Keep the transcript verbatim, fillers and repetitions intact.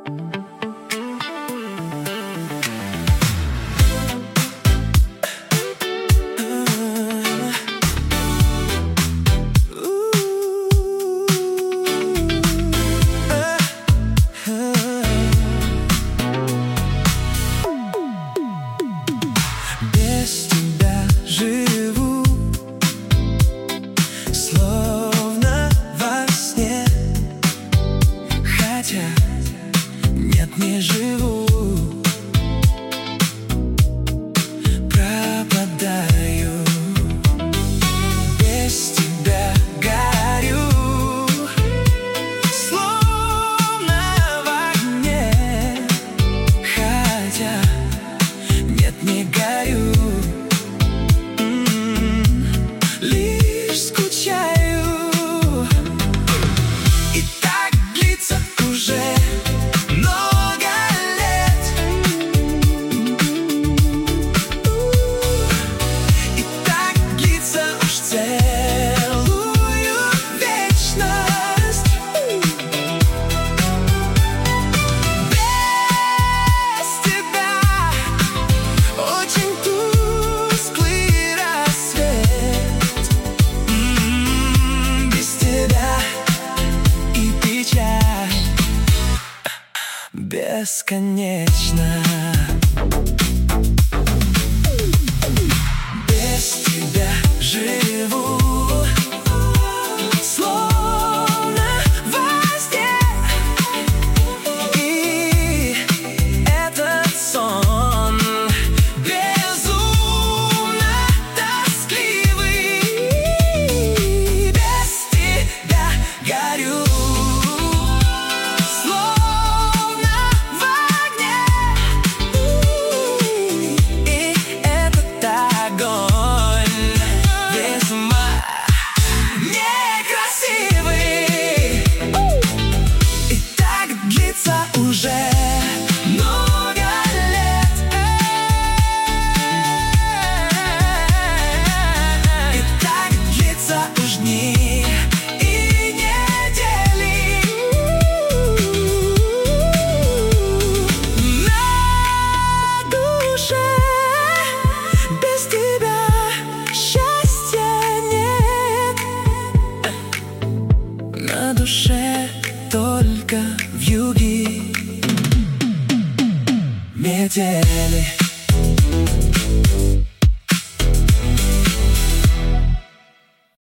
Без тебя живу, словно во сне, хотя нет, не живу. Пропадаю, без тебя горю, словно в огне, хотя нет, не горю. Лишь скучаю, и так длится уже много лет. И так длится уж целую вечность. Без тебя очень тусклый рассвет. М-м, без тебя и печаль бесконечна. Без тебя живу, словно во сне, и этот сон безумно тоскливый. Без тебя горю, словно в огне, и этот огонь весьма некрасивый. И так длится уже много лет. И так длится уж дни и недели. На душе без тебя счастья нет. На душе только вьюги, метели.